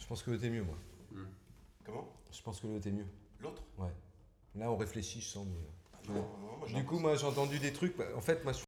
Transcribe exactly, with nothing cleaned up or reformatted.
Je pense que l'autre est mieux, moi. Hmm. Comment? Je pense que l'autre est mieux. L'autre? Ouais. Là, on réfléchit, je sens. Mais... Ah non, non, moi, j'ai Du coup, moi, j'ai entendu des trucs. En fait, moi, je